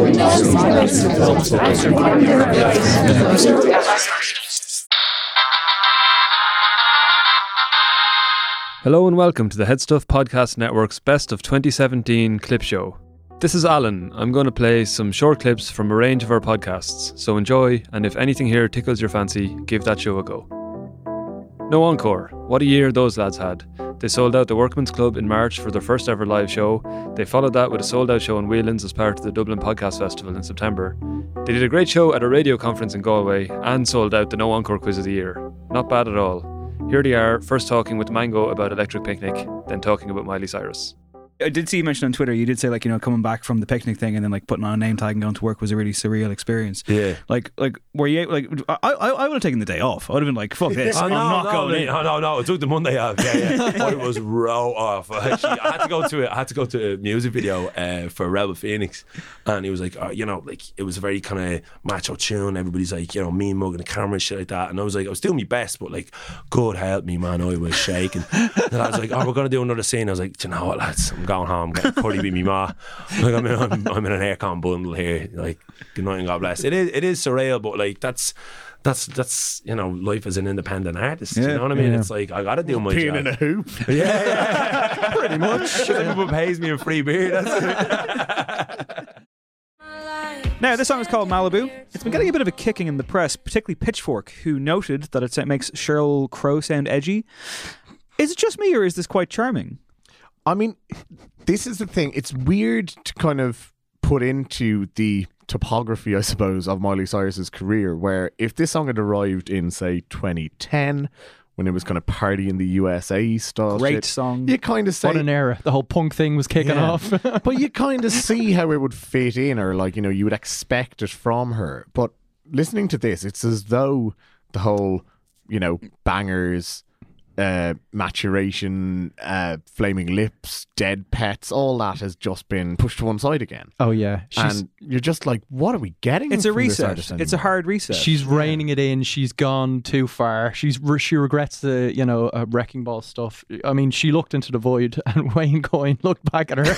Hello and welcome to the Headstuff Podcast Network's Best of 2017 clip show. This is Alan. I'm going to play some short clips from a range of our podcasts, so enjoy, and if anything here tickles your fancy, give that show a go. No Encore. What a year those lads had. They sold out the Workman's Club in March for their first ever live show. They followed that with a sold out show in Whelan's as part of the Dublin Podcast Festival in September. They did a great show at a radio conference in Galway and sold out the No Encore Quiz of the Year. Not bad at all. Here they are, first talking with Mango about Electric Picnic, then talking about Miley Cyrus. I did see you mention on Twitter, you did say coming back from the picnic thing and then putting on a name tag and going to work was a really surreal experience. Yeah. Were you I would have taken the day off. I would have been like, fuck this. I'm not going in. No, I took the Monday off. Yeah. I was raw off. Actually, I had to go to a music video for Rebel Phoenix, and he was like, it was a very kind of macho tune. Everybody's like, mean mugging the camera and shit like that. And I was like, I was doing my best, but God help me, man, I was shaking. And I was like, we're going to do another scene. I was like, do you know what, lads? I'm going home, getting curry with me ma. I'm in an aircon bundle here. Good night and God bless. It is surreal, but that's life as an independent artist. You know what I mean? Yeah. It's like I gotta do my peeing job. in a hoop. Yeah. Pretty much. Everyone pays me in free beer. Now, this song is called Malibu. It's been getting a bit of a kicking in the press, particularly Pitchfork, who noted that it makes Sheryl Crow sound edgy. Is it just me, or is this quite charming? I mean, this is the thing. It's weird to kind of put into the topography, I suppose, of Miley Cyrus's career, where if this song had arrived in, say, 2010, when it was kind of Party in the USA style great shit, song. you kind of say... What an era. The whole punk thing was kicking off. But you kind of see how it would fit in, or you would expect it from her. But listening to this, it's as though the whole, bangers... maturation, flaming lips, dead pets, all that has just been pushed to one side again. Oh yeah, and you're just like, what are we getting? It's a from reset. This it's a hard reset. She's reining it in. She's gone too far. She regrets the wrecking ball stuff. I mean, she looked into the void, and Wayne Coyne looked back at her,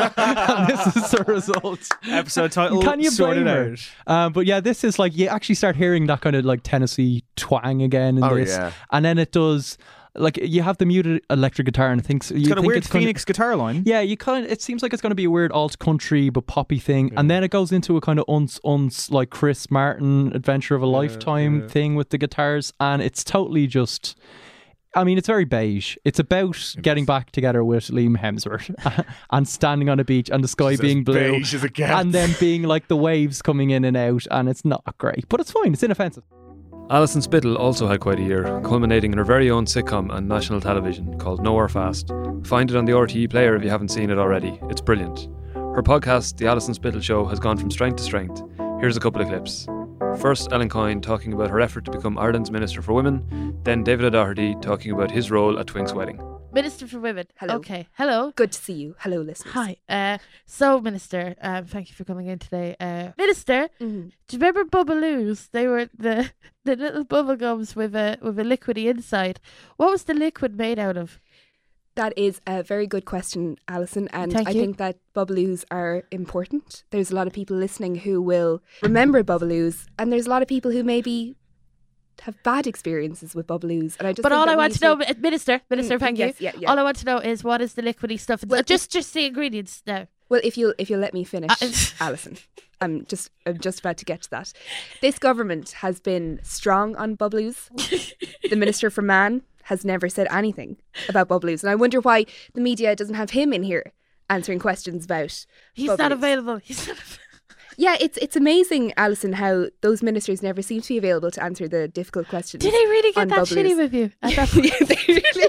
and this is the result. Episode title. Can you sort blame it her? out? But yeah, this is you actually start hearing that kind of Tennessee twang again in this, and then it does. You have the muted electric guitar, and it's got a weird Phoenix guitar line. Yeah, it seems like it's going to be a weird alt country but poppy thing, and then it goes into a kind of like Chris Martin Adventure of a Lifetime thing with the guitars, and it's totally just. I mean, it's very beige. It's about getting back together with Liam Hemsworth and standing on a beach and the sky being blue, beige as it gets. and then being the waves coming in and out, and it's not great, but it's fine. It's inoffensive. Alison Spittle also had quite a year, culminating in her very own sitcom on national television called Nowhere Fast. Find it on the RTE player if you haven't seen it already. It's brilliant. Her podcast, The Alison Spittle Show, has gone from strength to strength. Here's a couple of clips. First, Ellen Coyne talking about her effort to become Ireland's Minister for Women. Then David O'Doherty talking about his role at Twink's wedding. Minister for Women. Hello. Okay. Hello. Good to see you. Hello, listeners. Hi. So, Minister, thank you for coming in today. Minister, do you remember Bubbaloo's? They were the little bubble gums with a liquidy inside. What was the liquid made out of? That is a very good question, Alison, and I think that Bubbaloo's are important. There's a lot of people listening who will remember Bubbaloo's, and there's a lot of people who maybe have bad experiences with Bubbaloo's, and I just. But all I want to know, Minister, thank you. Yeah. All I want to know is what is the liquidy stuff? Well, just the ingredients now. Well, if you'll let me finish, Alison, I'm just about to get to that. This government has been strong on Bubbaloo's. The Minister for Man has never said anything about Bubbaloo's, and I wonder why the media doesn't have him in here answering questions about. He's Bubbaloo's. not available. Yeah, it's amazing, Alison, how those ministers never seem to be available to answer the difficult questions. Did they really get that Bubbaloo's. shitty with you at that point? Yeah, they really.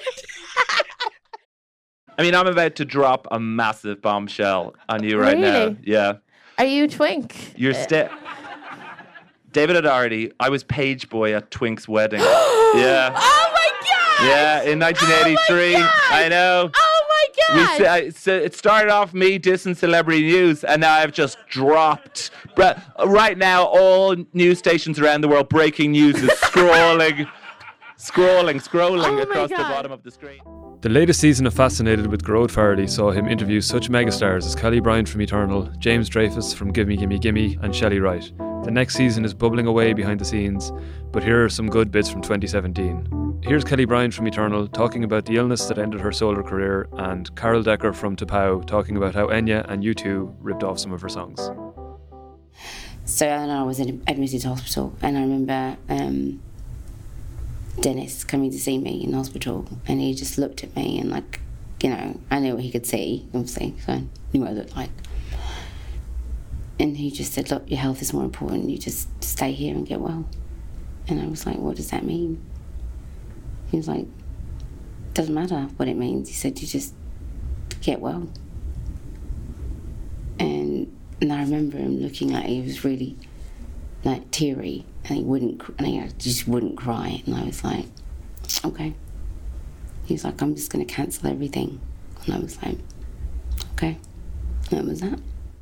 I mean, I'm about to drop a massive bombshell on you right now. Yeah. Are you Twink? You're David O'Doherty. I was page boy at Twink's wedding. Yeah. Oh my God! Yeah, in 1983. I know. Oh my God! So it started off me dissing celebrity news, and now I've just dropped. Right now, all news stations around the world, breaking news is scrolling across the bottom of the screen. The latest season of Fascinated with Gearóid Farrelly saw him interview such megastars as Kelly Bryant from Eternal, James Dreyfus from Gimme Gimme Gimme, and Shelley Wright. The next season is bubbling away behind the scenes, but here are some good bits from 2017. Here's Kelly Bryant from Eternal talking about the illness that ended her solo career, and Carol Decker from T'Pau talking about how Enya and U2 ripped off some of her songs. So I was admitted to hospital, and I remember Dennis coming to see me in hospital, and he just looked at me and, like, you know, I knew what he could see, obviously, so I knew what I looked like. And he just said, look, your health is more important, you just stay here and get well. And I was like, what does that mean? He was like, doesn't matter what it means. He said, you just get well. And I remember him looking like he was really, like, teary, and he just wouldn't cry. And I was like, okay. He was like, I'm just going to cancel everything. And I was like, okay. And that was that.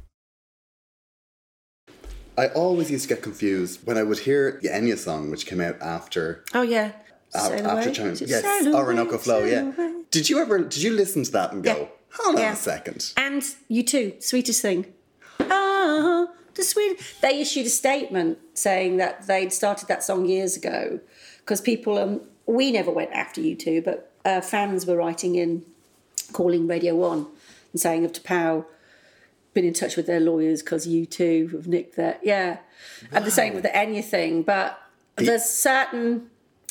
I always used to get confused when I would hear the Enya song, which came out after. Oh yeah. After China. Yes, Orinoco Flow. Yeah. Did you listen to that and go, hold on a second? And U2, Sweetest Thing. Oh, the sweet. They issued a statement saying that they'd started that song years ago because people. We never went after U2, but fans were writing in, calling Radio 1 and saying of T'Pau, been in touch with their lawyers because U2 have nicked their. Yeah. Wow. And the same with the Enya thing. But there's certain.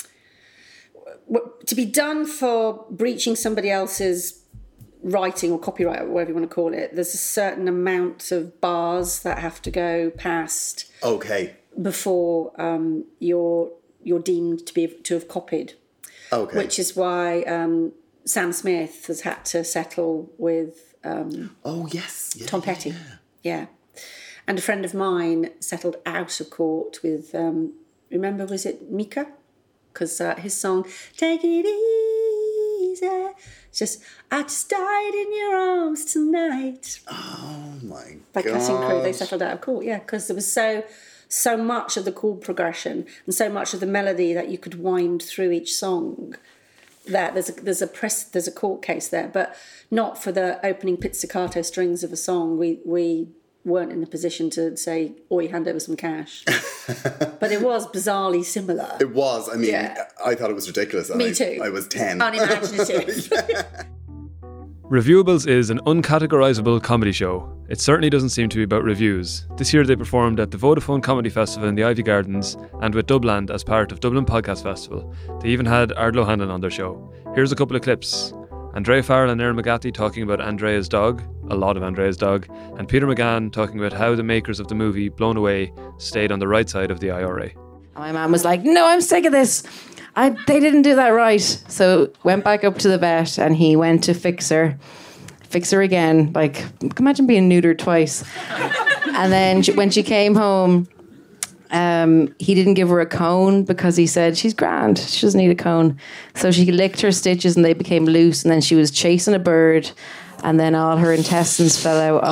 To be done for breaching somebody else's writing or copyright or whatever you want to call it, there's a certain amount of bars that have to go past. Okay. Before you're deemed to have copied. Okay. Which is why Sam Smith has had to settle with. Oh yes. Tom Petty. Yeah. And a friend of mine settled out of court with. Remember, was it Mika? Because his song, Take It Easy, it's just, I just died in your arms tonight. Oh my God. By Cutting Crew, they settled out of court, yeah, because there was so much of the chord progression and so much of the melody that you could wind through each song that there's a court case there, but not for the opening pizzicato strings of a song. We weren't in a position to say, oi, hand over some cash. But it was bizarrely similar. It was. I mean, I thought it was ridiculous. Me too. I was 10. Unimaginative. Reviewables is an uncategorisable comedy show. It certainly doesn't seem to be about reviews. This year they performed at the Vodafone Comedy Festival in the Ivy Gardens and with Dubland as part of Dublin Podcast Festival. They even had Ardlo Hanlon on their show. Here's a couple of clips. Andrea Farrell and Erin McGathy talking about Andrea's dog, a lot of Andrea's dog, and Peter McGann talking about how the makers of the movie Blown Away stayed on the right side of the IRA. My mum was like, no, I'm sick of this. They didn't do that right. So went back up to the vet and he went to fix her again. Like, imagine being neutered twice. And then when she came home, he didn't give her a cone because he said she's grand, she doesn't need a cone. So she licked her stitches and they became loose, and then she was chasing a bird, and then all her intestines fell out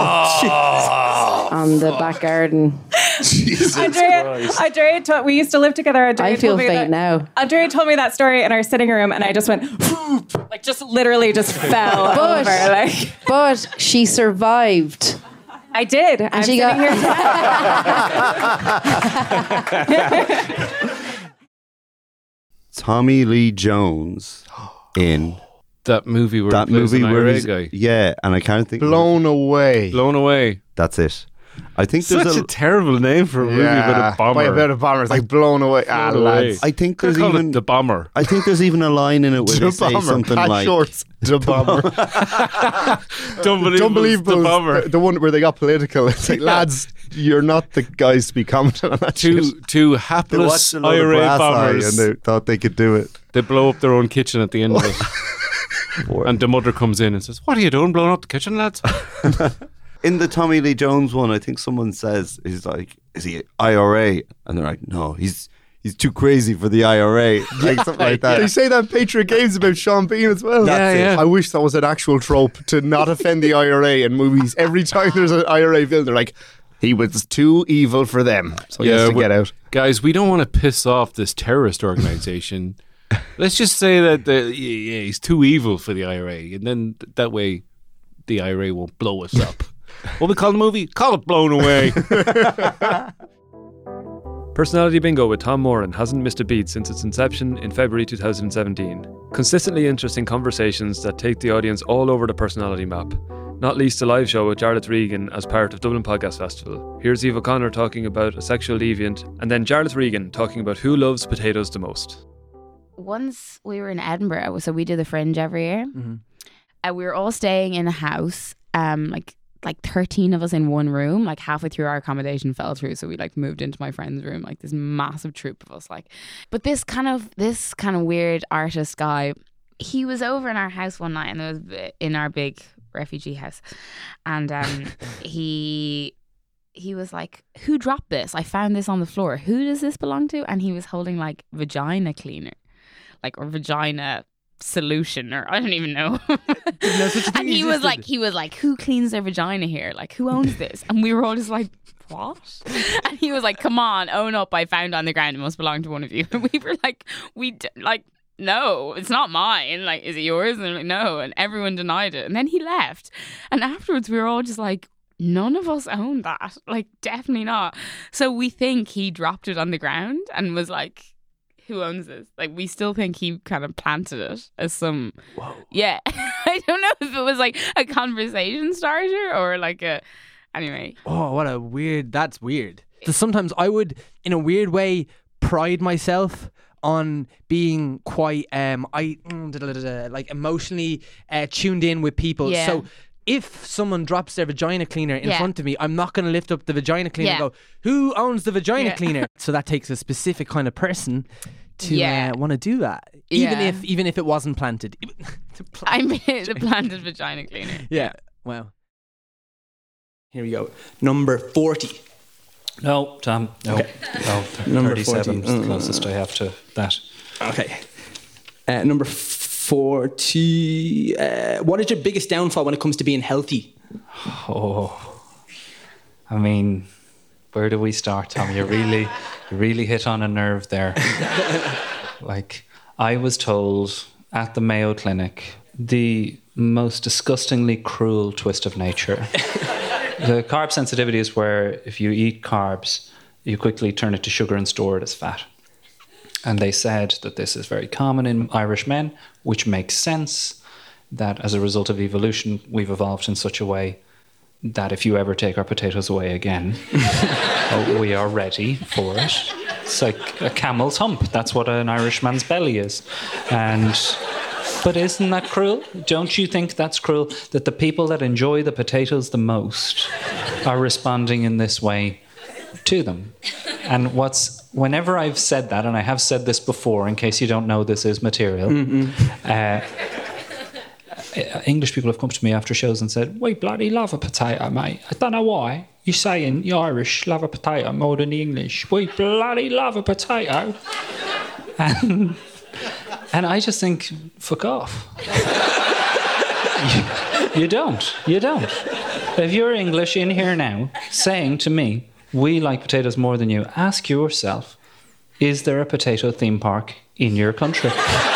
on the back garden. Andrea we used to live together. Andrea I feel faint now. Andrea told me that story in our sitting room, and I just went, like, just literally just fell over. Like. But she survived. I did. And I'm she sitting here. Tommy Lee Jones in that movie where he's guy. Yeah, and I can't think. Blown Away. That's it. I think such there's a terrible name for a movie about a bomber. About a bomber, it's like Blown Away. Lads. I think there's even the bomber. I think there's even a line in it where they say something like shorts, the bomber. Unbelievable, the bomber. The one where they got political. It's like, lads, you're not the guys to be commenting on that. Two hapless IRA bombers, and they thought they could do it. They blow up their own kitchen at the end of it. And the mother comes in and says, "What are you doing, blowing up the kitchen, lads?" In the Tommy Lee Jones one, I think someone says, he's like, is he IRA? And they're like, no, he's too crazy for the IRA. Like something like that. They say that in Patriot Games about Sean Bean as well. Yeah. I wish that was an actual trope to not offend the IRA in movies. Every time there's an IRA film, they're like, he was too evil for them. So he has to get out. Guys, we don't want to piss off this terrorist organisation. Let's just say that he's too evil for the IRA, and then that way the IRA won't blow us up. What we call the movie? Call it Blown Away. Personality Bingo with Tom Moran hasn't missed a beat since its inception in February 2017. Consistently interesting conversations that take the audience all over the personality map. Not least a live show with Jarlath Regan as part of Dublin Podcast Festival. Here's Eve O'Connor talking about a sexual deviant, and then Jarlath Regan talking about who loves potatoes the most. Once we were in Edinburgh, so we do the Fringe every year. We were all staying in a house, like 13 of us in one room. Like halfway through our accommodation fell through, so we like moved into my friend's room, like this massive troop of us. But this kind of weird artist guy, he was over in our house one night, and it was in our big refugee house, and he was like, "Who dropped this? I found this on the floor. Who does this belong to?" And he was holding like vagina cleaner, or vagina solution, or I don't even know. And he was like, "Who cleans their vagina here? Like, who owns this?" And we were all just like, "What?" And he was like, "Come on, own up. I found it on the ground. It must belong to one of you." And we were like, "No, it's not mine. Like, is it yours?" And like, "No." And everyone denied it. And then he left. And afterwards we were all just like, none of us own that. Like, definitely not. So we think he dropped it on the ground and was like, "Who owns this?" Like, we still think he kind of planted it as some... Whoa. Yeah. I don't know if it was like a conversation starter or like a... Anyway. Oh, what a weird... That's weird. Sometimes I would, in a weird way, pride myself on being quite like emotionally tuned in with people. Yeah. So if someone drops their vagina cleaner in front of me, I'm not going to lift up the vagina cleaner and go, "Who owns the vagina cleaner?" So that takes a specific kind of person to want to do that, even if it wasn't planted. I mean, the planted vagina cleaner. Yeah. Wow. Here we go. Number 40. No, Tom. No. Okay. No. Number 37 40. is the closest I have to that. Okay. Number 40. What is your biggest downfall when it comes to being healthy? Oh, I mean, where do we start, Tom? You really hit on a nerve there. Like, I was told at the Mayo Clinic the most disgustingly cruel twist of nature. The carb sensitivity is where if you eat carbs, you quickly turn it to sugar and store it as fat. And they said that this is very common in Irish men, which makes sense, that as a result of evolution, we've evolved in such a way that if you ever take our potatoes away again, we are ready for it. It's like a camel's hump. That's what an Irishman's belly is. But isn't that cruel? Don't you think that's cruel? That the people that enjoy the potatoes the most are responding in this way to them. And whenever I've said that, and I have said this before, in case you don't know this is material, English people have come to me after shows and said, "We bloody love a potato, mate. I don't know why. You're saying the Irish love a potato more than the English. We bloody love a potato." And I just think, fuck off. You don't. If you're English in here now saying to me, "We like potatoes more than you," ask yourself, is there a potato theme park in your country?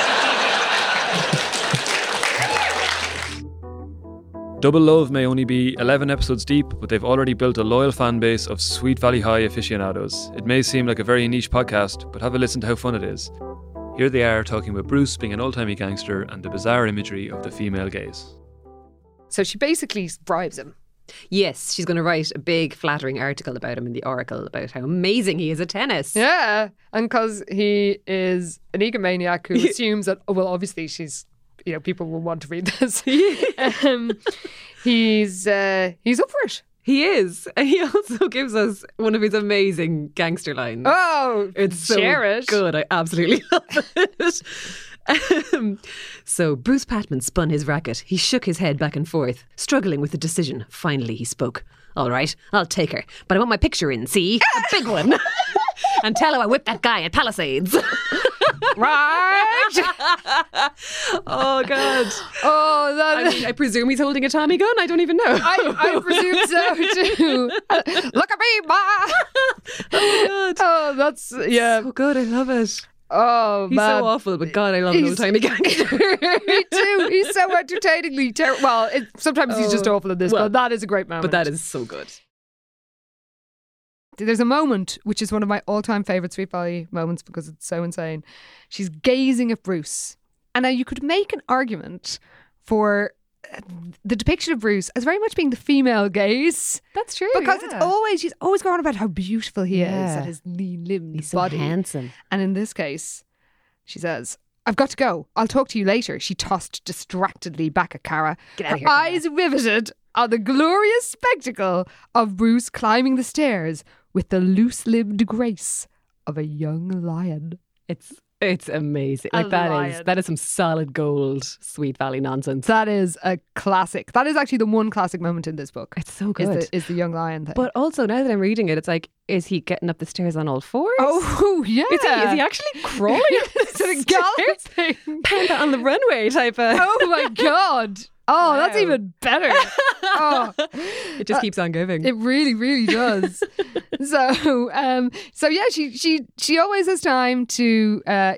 Double Love may only be 11 episodes deep, but they've already built a loyal fan base of Sweet Valley High aficionados. It may seem like a very niche podcast, but have a listen to how fun it is. Here they are talking about Bruce being an old-timey gangster and the bizarre imagery of the female gaze. So she basically bribes him. Yes, she's going to write a big flattering article about him in the Oracle about how amazing he is at tennis. Yeah, and because he is an egomaniac who assumes that, obviously she's, people will want to read this. He's up for it. He is. And he also gives us one of his amazing gangster lines. Oh, it's so good. I absolutely love it. So Bruce Patman spun his racket. He shook his head back and forth, struggling with the decision. Finally, he spoke. "All right, I'll take her. But I want my picture in, see? A big one. And tell her I whipped that guy at Palisades." Right? Oh, God. Oh, I presume he's holding a Tommy gun? I don't even know. I presume so, too. Look at me, ma! Oh, my God. Oh, that's, yeah. So good. I love it. Oh, He's man. so awful, but God, I love an old timey gangster. Me too. He's so entertainingly terrible. Well, sometimes he's just awful in this, but that is a great moment. But that is so good. There's a moment which is one of my all-time favourite Sweet Valley moments because it's so insane. She's gazing at Bruce. And now you could make an argument for the depiction of Bruce as very much being the female gaze. That's true. Because she's always going on about how beautiful he is and his lean-limbed He's so body. handsome. And in this case, she says, I've got to go. I'll talk to you later. She tossed distractedly back at Cara. Get out of Her here, eyes riveted on the glorious spectacle of Bruce climbing the stairs with the loose-limbed grace of a young lion. It's amazing. A Like that is some solid gold Sweet Valley nonsense. That is a classic. That is actually the one classic moment in this book. It's so good. Is the young lion thing. But also, now that I'm reading it, it's like, is he getting up the stairs on all fours? Oh, yeah. Is he actually crawling up the the galloping? Panda on the runway type of... Oh my God. Oh, that's even better. Oh, it just keeps on giving. It really, really does. So yeah, she always has time to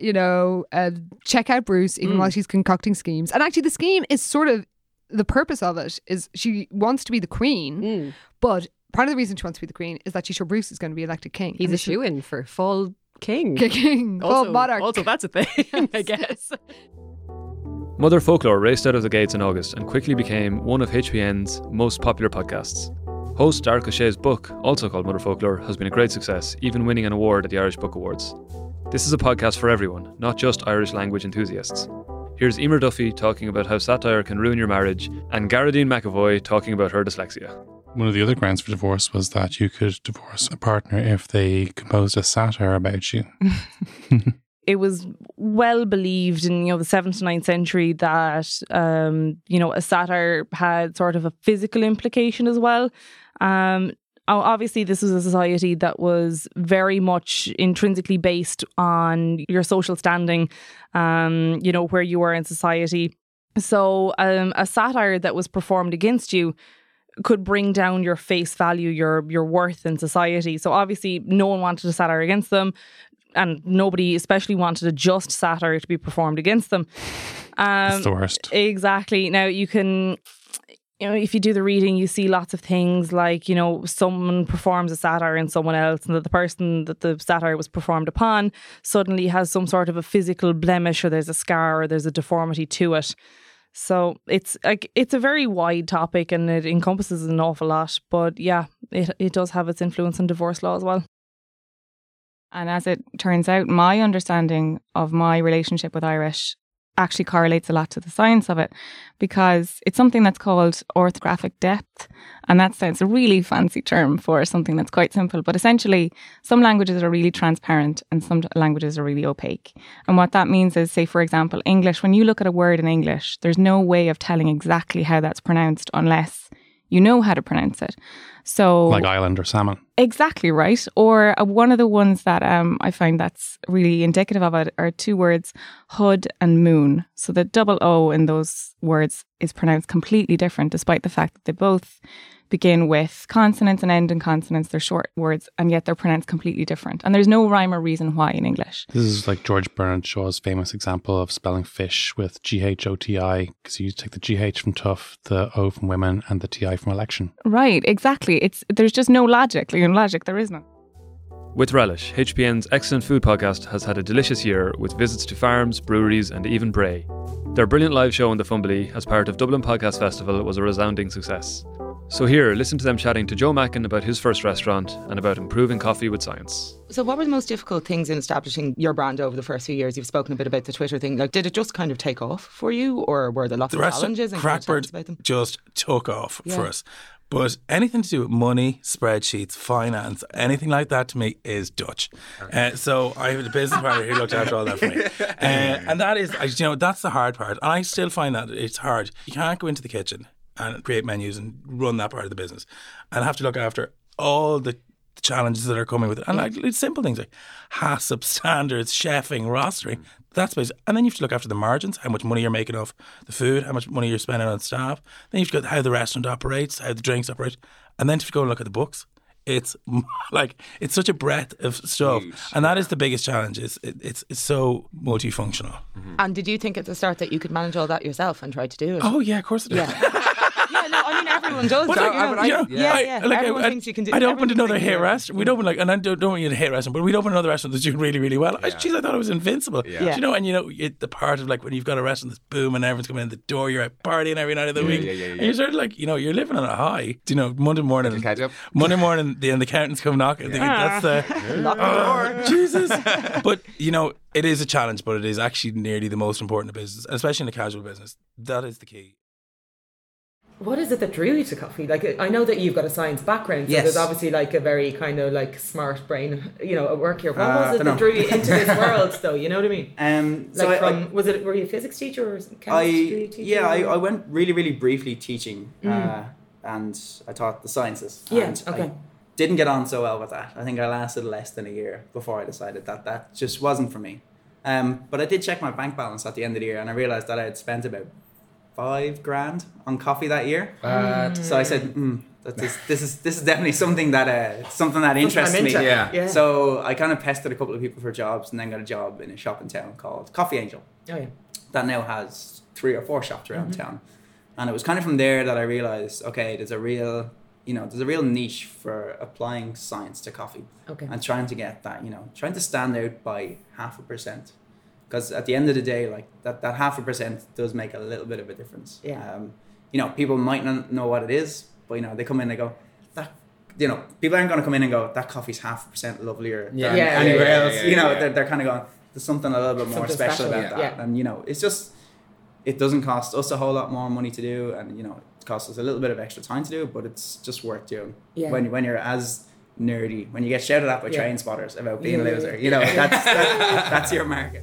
check out Bruce even while she's concocting schemes. And actually, the scheme is sort of the purpose of it is she wants to be the queen, but part of the reason she wants to be the queen is that she's sure Bruce is going to be elected king. He's a shoo-in for fall king. Fall monarch. Also, that's a thing, I guess. Mother Folklore raced out of the gates in August and quickly became one of HPN's most popular podcasts. Host Dark O'Shea's book, also called Mother Folklore, has been a great success, even winning an award at the Irish Book Awards. This is a podcast for everyone, not just Irish language enthusiasts. Here's Emer Duffy talking about how satire can ruin your marriage, and Garadine McAvoy talking about her dyslexia. One of the other grounds for divorce was that you could divorce a partner if they composed a satire about you. It was well believed in the 7th to 9th century that a satire had sort of a physical implication as well. Obviously, this was a society that was very much intrinsically based on your social standing, where you were in society. So a satire that was performed against you could bring down your face value, your worth in society. So obviously, no one wanted a satire against them. And nobody especially wanted a just satire to be performed against them. It's the worst. Exactly. Now you can, if you do the reading, you see lots of things like, someone performs a satire in someone else, and that the person that the satire was performed upon suddenly has some sort of a physical blemish, or there's a scar, or there's a deformity to it. So it's a very wide topic, and it encompasses an awful lot. But yeah, it does have its influence on divorce law as well. And as it turns out, my understanding of my relationship with Irish actually correlates a lot to the science of it, because it's something that's called orthographic depth. And that sounds a really fancy term for something that's quite simple. But essentially, some languages are really transparent and some languages are really opaque. And what that means is, say, for example, English, when you look at a word in English, there's no way of telling exactly how that's pronounced unless you know how to pronounce it. So, like island or salmon. Exactly right. Or one of the ones that I find that's really indicative of it are two words, hood and moon. So the double O in those words is pronounced completely different, despite the fact that they both begin with consonants and end in consonants. They're short words, and yet they're pronounced completely different. And there's no rhyme or reason why in English. This is like George Bernard Shaw's famous example of spelling fish with GHOTI, because you take the GH from tough, the O from women, and the TI from election. Right, exactly. There's just no logic. In logic, there is none. With Relish, HPN's excellent food podcast has had a delicious year with visits to farms, breweries, and even Bray. Their brilliant live show in the Fumbly as part of Dublin Podcast Festival was a resounding success. So here, listen to them chatting to Joe Mackin about his first restaurant and about improving coffee with science. So what were the most difficult things in establishing your brand over the first few years? You've spoken a bit about the Twitter thing. Like, did it just kind of take off for you, or were there lots of challenges? And Crackbird just took off for us. But anything to do with money, spreadsheets, finance, anything like that to me is Dutch. So I have a business partner who looked after all that for me. And that is, that's the hard part. And I still find that it's hard. You can't go into the kitchen and create menus and run that part of the business and have to look after all the challenges that are coming with it. And like it's simple things like HACCP standards, chefing, rostering. That's basic. And then you have to look after the margins, how much money you're making off the food, how much money you're spending on staff. Then you have to go how the restaurant operates, how the drinks operate. And then you have to go and look at the books. it's like it's such a breadth of stuff, and that is the biggest challenge. It's so multifunctional. And did you think at the start that you could manage all that yourself and try to do it? Oh yeah, of course I did. Yeah, no, I mean everyone does. But Everyone thinks you can do. I'd opened another hit restaurant. We'd opened and I don't want you to hit restaurant, but we'd opened another restaurant that's doing really, really well. I thought it was invincible. Yeah. You know, and the part of like when you've got a restaurant that's booming, everyone's coming in the door, you're out partying every night of the week. And you're sort of like, you're living on a high. Monday morning, the accountants come knocking. Thinking, that's Jesus. But it is a challenge, but it is actually nearly the most important business, especially in a casual business. That is the key. What is it that drew you to coffee? Like, I know that you've got a science background, so Yes. there's obviously like a very kind of like smart brain, at work here. What was it that drew you into this world, though? You know what I mean? Were you a physics teacher or chemistry teacher? I went really, really briefly teaching, and I taught the sciences. And I didn't get on so well with that. I think I lasted less than a year before I decided that just wasn't for me. But I did check my bank balance at the end of the year, and I realised that I had spent about $5,000 on coffee that year. So I said, this is definitely something that interests me. Yeah. So I kind of pestered a couple of people for jobs, and then got a job in a shop in town called Coffee Angel. Oh yeah. That now has 3 or 4 shops around town. And it was kind of from there that I realized, okay, there's a real niche for applying science to coffee. Okay. And trying to get that, trying to stand out by 0.5%. Because at the end of the day, like that 0.5% does make a little bit of a difference. Yeah. People might not know what it is, but they come in and they go, that, people aren't going to come in and go, that coffee's 0.5% lovelier than anywhere else. They're kind of going, there's something a little bit more special about that. Yeah. And it's just, it doesn't cost us a whole lot more money to do, and it costs us a little bit of extra time to do, but it's just worth doing. Yeah. When you're as nerdy, when you get shouted at by train spotters about being a loser, that's your market.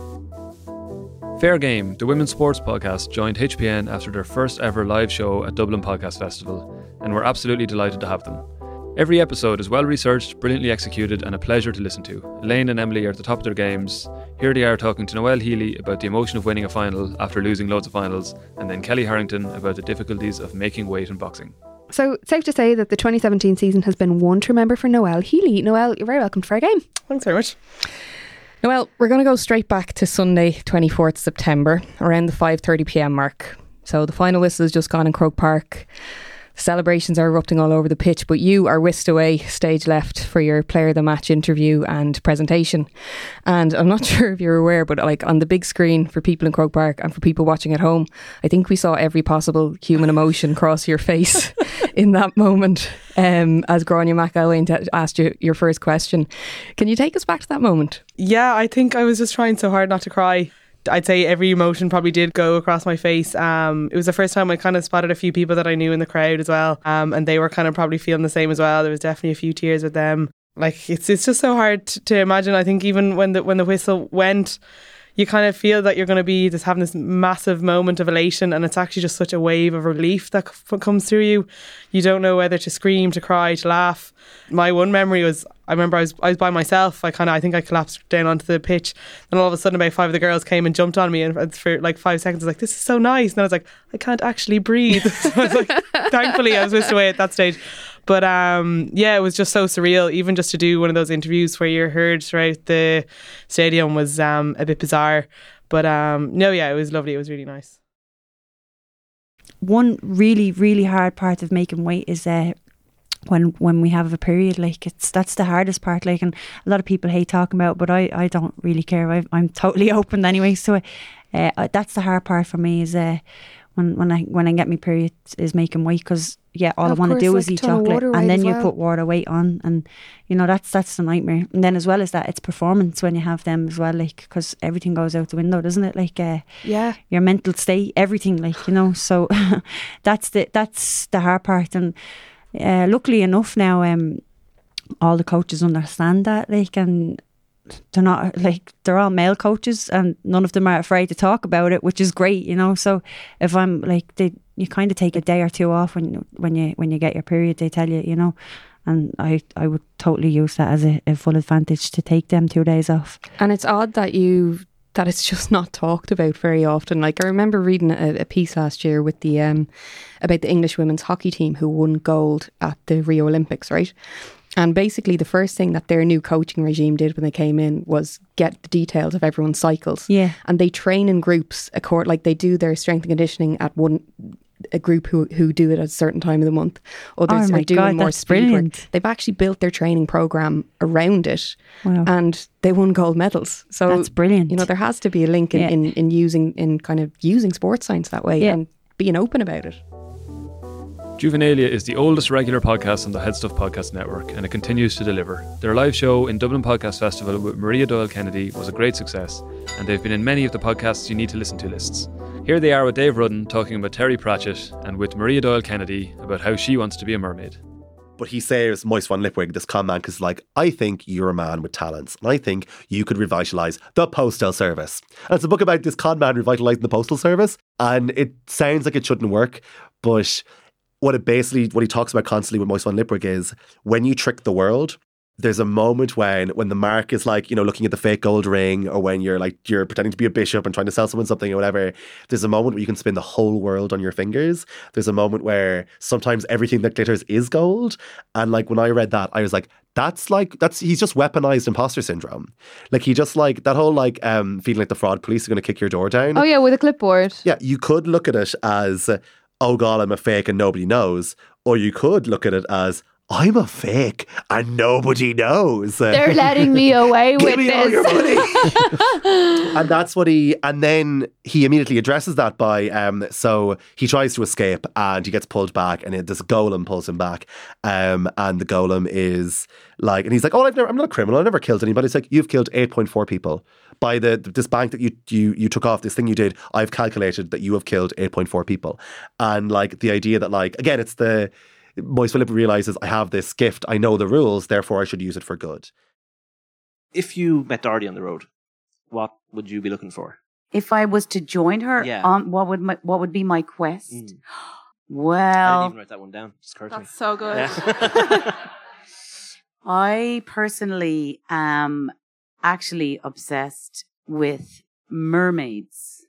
Fair Game, the women's sports podcast, joined HPN after their first ever live show at Dublin Podcast Festival, and we're absolutely delighted to have them. Every episode is well researched, brilliantly executed, and a pleasure to listen to. Elaine and Emily are at the top of their games. Here they are talking to Noelle Healy about the emotion of winning a final after losing loads of finals, and then Kelly Harrington about the difficulties of making weight in boxing. So, safe to say that the 2017 season has been one to remember for Noelle Healy. Noelle, you're very welcome to Fair Game. Thanks very much. Well, we're going to go straight back to Sunday, 24th September, around the 5:30pm mark. So the final whistle has just gone in Croke Park. Celebrations are erupting all over the pitch, but you are whisked away, stage left, for your player of the match interview and presentation. And I'm not sure if you're aware, but like on the big screen for people in Croke Park and for people watching at home, I think we saw every possible human emotion cross your face in that moment as Gráinne McElwain asked you your first question. Can you take us back to that moment? Yeah, I think I was just trying so hard not to cry. I'd say every emotion probably did go across my face. It was the first time I kind of spotted a few people that I knew in the crowd as well, and they were kind of probably feeling the same as well. There was definitely a few tears with them. Like it's just so hard to imagine. I think even when the whistle went, you kind of feel that you're going to be just having this massive moment of elation, and it's actually just such a wave of relief that comes through you. You don't know whether to scream, to cry, to laugh. My one memory was, I remember I was by myself. I think I collapsed down onto the pitch, and all of a sudden about 5 of the girls came and jumped on me, and for like 5 seconds I was like, this is so nice, and I was like, I can't actually breathe. So I was like, thankfully I was whisked away at that stage. But it was just so surreal. Even just to do one of those interviews where you're heard throughout the stadium was a bit bizarre. But it was lovely. It was really nice. One really, really hard part of making weight is when we have a period. Like that's the hardest part. Like, and a lot of people hate talking about it, but I don't really care. I'm totally open anyway. So that's the hard part for me is when I get my period is making weight, because all I want to do is eat chocolate, and then you put water weight on, and that's the nightmare. And then as well as that, it's performance when you have them as well, like, because everything goes out the window, doesn't it? Like your mental state, everything, like, so that's the hard part. And luckily enough now all the coaches understand that, like, and they're not like, they're all male coaches and none of them are afraid to talk about it, which is great, so if I'm like, you kind of take a day or two off when you get your period, they tell you, and I would totally use that as a full advantage to take them 2 days off. And it's odd that you that it's just not talked about very often. Like I remember reading a piece last year with the about the English women's hockey team who won gold at the Rio Olympics, right? And basically the first thing that their new coaching regime did when they came in was get the details of everyone's cycles. Yeah. And they train in groups, like they do their strength and conditioning at a group who do it at a certain time of the month. Others are doing more speed work. They've actually built their training program around it. Wow. And they won gold medals. So that's brilliant. You know, there has to be a link in using sports science that way and being open about it. Juvenalia is the oldest regular podcast on the Headstuff Podcast Network, and it continues to deliver. Their live show in Dublin Podcast Festival with Maria Doyle Kennedy was a great success, and they've been in many of the podcasts you need to listen to lists. Here they are with Dave Rudden talking about Terry Pratchett, and with Maria Doyle Kennedy about how she wants to be a mermaid. But he says, Moise van Lipwig, this con man, because like, I think you're a man with talents, and I think you could revitalise the postal service. And it's a book about this con man revitalising the postal service, and it sounds like it shouldn't work, but what he talks about constantly with Moise van Lipwig is when you trick the world, there's a moment when the mark is like, you know, looking at the fake gold ring, or when you're pretending to be a bishop and trying to sell someone something or whatever. There's a moment where you can spin the whole world on your fingers. There's a moment where sometimes everything that glitters is gold. And like when I read that, I was like, he's just weaponized imposter syndrome. Like he just like that whole like feeling like the fraud police are going to kick your door down. Oh yeah, with a clipboard. Yeah, you could look at it as, oh God, I'm a fake and nobody knows. Or you could look at it as, I'm a fake and nobody knows. They're letting me away with me this. All your money. And that's what and then he immediately addresses that by, so he tries to escape and he gets pulled back, and this golem pulls him back. And the golem is like, and he's like, oh, I'm not a criminal. I never killed anybody. It's like, you've killed 8.4 people. By this bank that you took off, this thing you did, I've calculated that you have killed 8.4 people. And like the idea that like, again, it's Moise Philip realises I have this gift, I know the rules, therefore I should use it for good. If you met Doherty on the road, what would you be looking for? If I was to join her, what would be my quest? Well, I didn't even write that one down. That's so good. Yeah. I personally am actually obsessed with mermaids.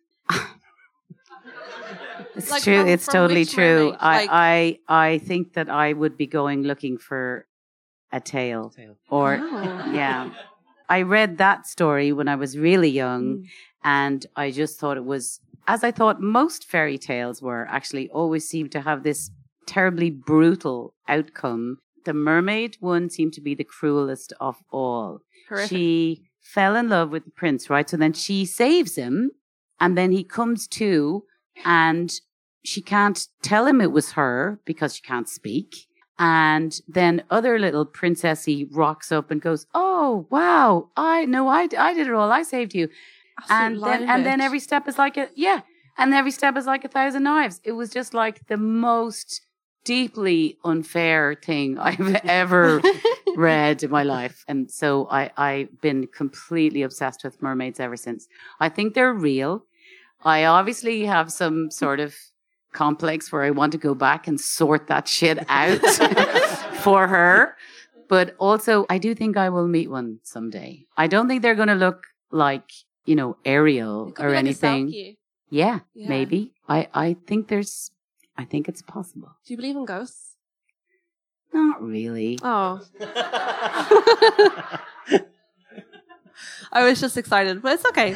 It's like true. It's totally true. Like, I think that I would be looking for a tail. Or yeah. I read that story when I was really young, and I just thought it was, as I thought most fairy tales were, actually always seemed to have this terribly brutal outcome. The mermaid one seemed to be the cruelest of all. Horrific. She fell in love with the prince, right? So then she saves him, and then he comes to, and she can't tell him it was her because she can't speak. And then other little princessy rocks up and goes, "Oh wow, I did it all. I saved you." And then every step is like every step is like 1,000 knives. It was just like the most deeply unfair thing I've ever read in my life. And so I've been completely obsessed with mermaids ever since. I think they're real. I obviously have some sort of complex where I want to go back and sort that shit out for her. But also, I do think I will meet one someday. I don't think they're going to look like, Ariel or anything. Yeah, maybe. I think it's possible. Do you believe in ghosts? Not really. Oh. I was just excited, but it's okay.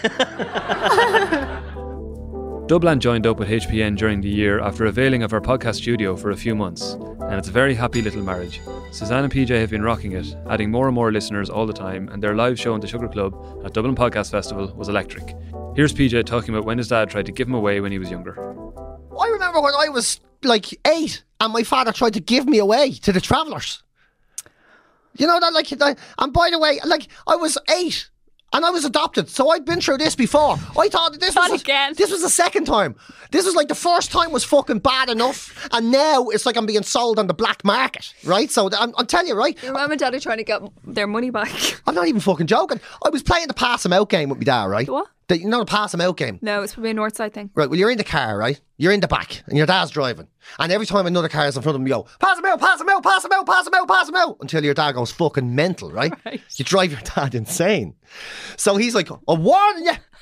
Dubland joined up with HPN during the year after availing of our podcast studio for a few months, and it's a very happy little marriage. Suzanne and PJ have been rocking it, adding more and more listeners all the time, and their live show in the Sugar Club at Dublin Podcast Festival was electric. Here's PJ talking about when his dad tried to give him away when he was younger. I remember when I was like 8 and my father tried to give me away to the Travellers. You know that, and by the way, I was 8 and I was adopted, so I'd been through this before. I thought that this was the second time. This was like the first time was fucking bad enough, and now it's like I'm being sold on the black market, right? So I'm telling you, right? Your mum and dad are trying to get their money back. I'm not even fucking joking. I was playing the pass them out game with my dad, right? The what? The pass them out game. No, it's probably a north side thing. Right, well, you're in the car, right? You're in the back, and your dad's driving. And every time another car is in front of him, you go, pass him out, pass him out, pass him out, pass him out, pass him out, until your dad goes fucking mental, right? You drive your dad insane. So he's like, I'm warning you,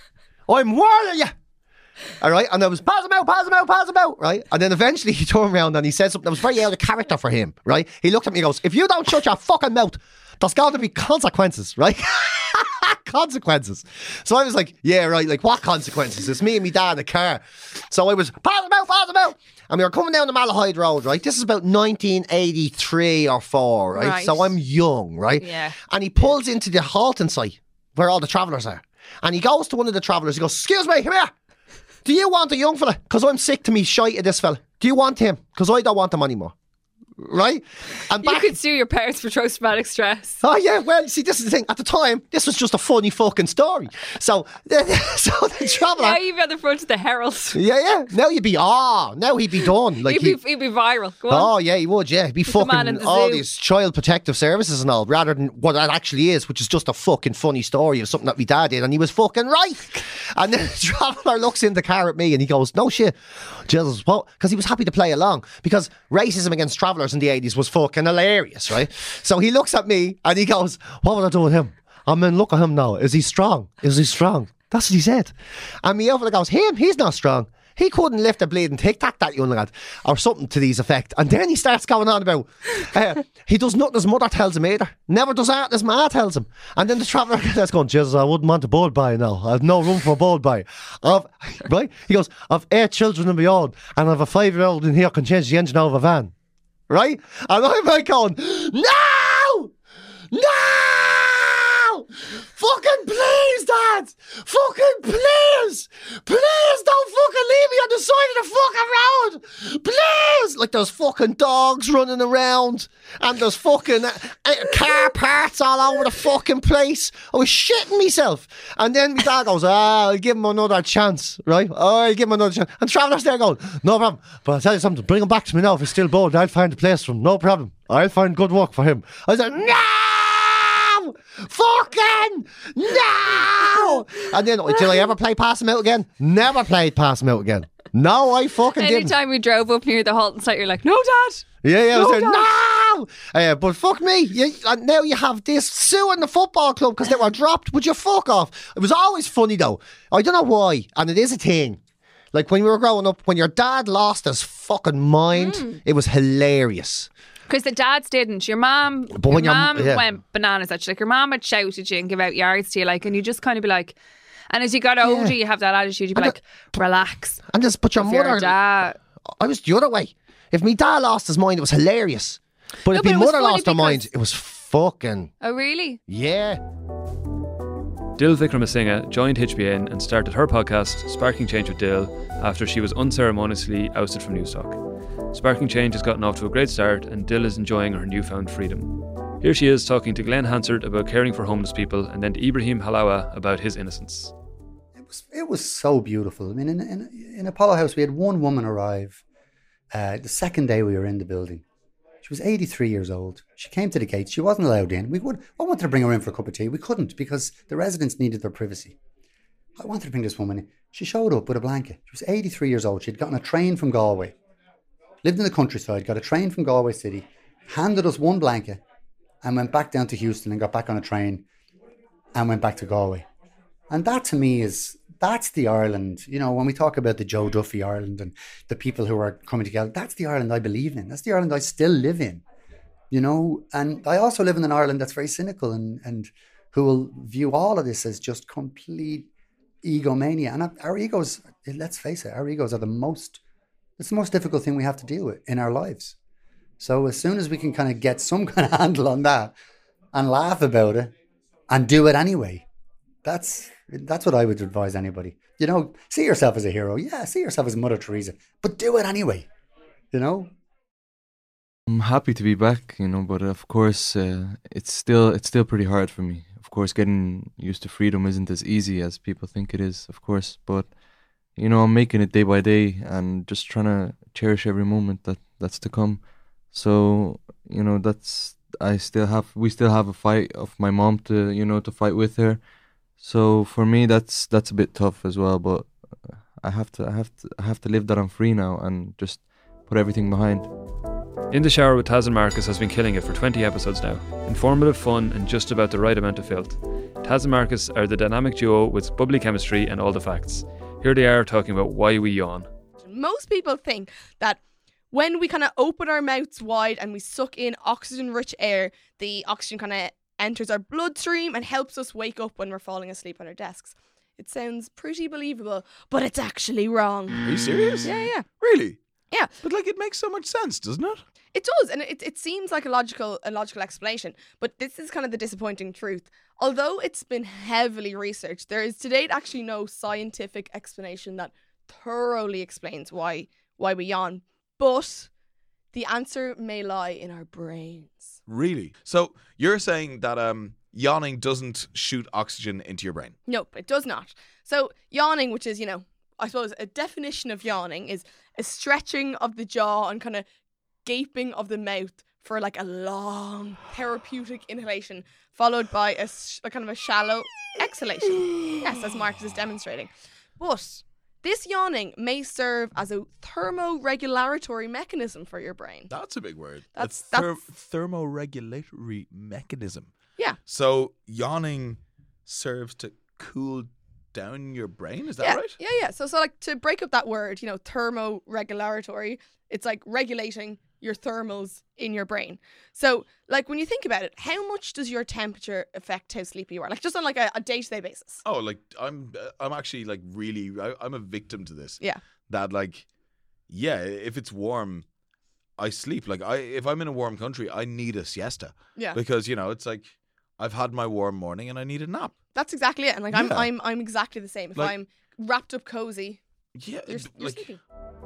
I'm warning you. All right, and I was pass him out, right? And then eventually he turned around and he said something that was very out of character for him, right? He looked at me and goes, if you don't shut your fucking mouth, there's going to be consequences, right? Consequences. So I was like, yeah, right, like what consequences? It's me and my dad in the car. So I was, pass him out. And we were coming down the Malahide Road, right? This is about 1983 or 4, right? So I'm young, right? Yeah. And he pulls into the halting site where all the travellers are. And he goes to one of the travellers, he goes, excuse me, come here. Do you want a young fella? Because I'm sick to me shite of this fella. Do you want him? Because I don't want him anymore. Right? And you could sue your parents for post-traumatic stress. Oh yeah, well, see, this is the thing. At the time, this was just a funny fucking story. So the traveller... Now you'd be on the front of the Herald. Yeah. Now he'd be done. Like he'd be viral. Go on. Oh yeah, he would, yeah. He'd be fucking all these child protective services and all, rather than what that actually is, which is just a fucking funny story of something that my dad did, and he was fucking right. And then the traveller looks in the car at me and he goes, no shit, Jesus, what? Because he was happy to play along, because racism against travellers in the 80s was fucking hilarious, right? So he looks at me and he goes, what would I do with him? I mean, look at him now. Is he strong? That's what he said. And my other goes, he's not strong. He couldn't lift a bleeding tic tac, that young lad, or something to these effect. And then he starts going on about he does nothing his mother tells him either. Never does that his ma tells him. And then the traveller gets going, Jesus, I wouldn't want a bold boy now. I have no room for a bold boy. Right? He goes, I've 8 children of my own, and I've a 5-year-old in here can change the engine out of a van. Right? And I'm like going, no! Fucking please, Dad! Fucking please! Please don't fucking leave me on the side of the fucking road! Please! Like there's fucking dogs running around and there's fucking car parts all over the fucking place. I was shitting myself. And then my dad goes, I'll give him another chance, right? I'll give him another chance. And Traveller's there going, no problem. But I'll tell you something, bring him back to me now if he's still bold. I'll find a place for him, no problem. I'll find good work for him. I was like, no! Fucking no! And then, did I ever play pass him out again? Never played pass him out again. No, I fucking didn't. Anytime we drove up near the halting site, you're like, no, Dad! Yeah, no, I was like, no! But fuck me, and now you have this suing the football club because they were dropped. Would you fuck off? It was always funny though. I don't know why, and it is a thing. Like when we were growing up, when your dad lost his fucking mind, it was hilarious. Because the dads didn't. Your mum went bananas at you. Like your mum would shout at you and give out yards to you, like, and you just kind of be like, and as you got older, you have that attitude. You'd be like, relax. And just put your mother. I was the other way. If my dad lost his mind, it was hilarious. But if my mother lost her mind, it was fucking. Oh really? Yeah. Dil Vikramasinghe joined HBN and started her podcast, Sparking Change with Dil, after she was unceremoniously ousted from Newstalk. Sparking Change has gotten off to a great start and Dil is enjoying her newfound freedom. Here she is talking to Glenn Hansard about caring for homeless people and then to Ibrahim Halawa about his innocence. It was so beautiful. I mean, in Apollo House, we had one woman arrive the second day we were in the building. She was 83 years old. She came to the gate. She wasn't allowed in. I wanted to bring her in for a cup of tea. We couldn't because the residents needed their privacy. I wanted to bring this woman in. She showed up with a blanket. She was 83 years old. She'd gotten a train from Galway. Lived in the countryside, got a train from Galway City, handed us one blanket and went back down to Houston and got back on a train and went back to Galway. And that to me that's the Ireland, you know, when we talk about the Joe Duffy Ireland and the people who are coming together, that's the Ireland I believe in. That's the Ireland I still live in, you know. And I also live in an Ireland that's very cynical and who will view all of this as just complete egomania. And our egos, let's face it, our egos are it's the most difficult thing we have to deal with in our lives. So as soon as we can kind of get some kind of handle on that and laugh about it and do it anyway, that's what I would advise anybody. You know, see yourself as a hero. Yeah, see yourself as Mother Teresa, but do it anyway, you know? I'm happy to be back, you know, but of course it's still pretty hard for me. Of course, getting used to freedom isn't as easy as people think it is, of course, but you know, I'm making it day by day and just trying to cherish every moment that's to come. So, you know, we still have a fight of my mom to fight with her. So for me, that's a bit tough as well, but I have to live that I'm free now and just put everything behind. In the Shower with Taz and Marcus has been killing it for 20 episodes now. Informative, fun and just about the right amount of filth. Taz and Marcus are the dynamic duo with bubbly chemistry and all the facts. Here they are talking about why we yawn. Most people think that when we kind of open our mouths wide and we suck in oxygen-rich air, the oxygen kind of enters our bloodstream and helps us wake up when we're falling asleep on our desks. It sounds pretty believable, but it's actually wrong. Are you serious? Yeah. Really? Yeah. But like it makes so much sense, doesn't it? It does, and it seems like a logical explanation, but this is kind of the disappointing truth. Although it's been heavily researched, there is to date actually no scientific explanation that thoroughly explains why we yawn. But the answer may lie in our brains. Really? So you're saying that yawning doesn't shoot oxygen into your brain? Nope, it does not. So yawning, which is, I suppose a definition of yawning is a stretching of the jaw and kind of gaping of the mouth for like a long therapeutic inhalation followed by a kind of a shallow exhalation. Yes, as Marcus is demonstrating. But this yawning may serve as a thermoregulatory mechanism for your brain. That's a big word. That's thermoregulatory mechanism. Yeah. So yawning serves to cool down your brain, is that right? Yeah. So like to break up that word, thermoregulatory, it's like regulating your thermals in your brain. So like when you think about it, how much does your temperature affect how sleepy you are? Like just on like a day-to-day basis. Oh, like I'm actually like really, I'm a victim to this. Yeah. That like, yeah, if it's warm, I sleep. Like if I'm in a warm country, I need a siesta. Yeah. Because it's like I've had my warm morning and I need a nap. That's exactly it. And like Yeah. I'm exactly the same. If Like- I'm wrapped up cozy, yeah, you're like sleeping.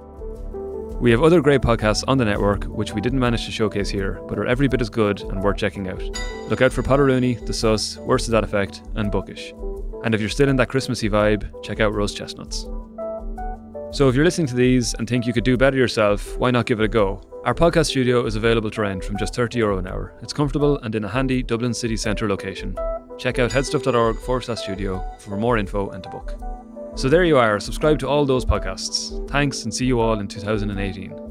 We have other great podcasts on the network which we didn't manage to showcase here, but are every bit as good and worth checking out. Look out for Potteroonie, The Sus, Worst of That Effect, and Bookish. And if you're still in that Christmassy vibe, check out Roast Chestnuts. So if you're listening to these and think you could do better yourself, why not give it a go? Our podcast studio is available to rent from just €30 an hour. It's comfortable and in a handy Dublin city centre location. Check out headstuff.org/studio for more info and to book. So there you are, subscribe to all those podcasts. Thanks and see you all in 2018.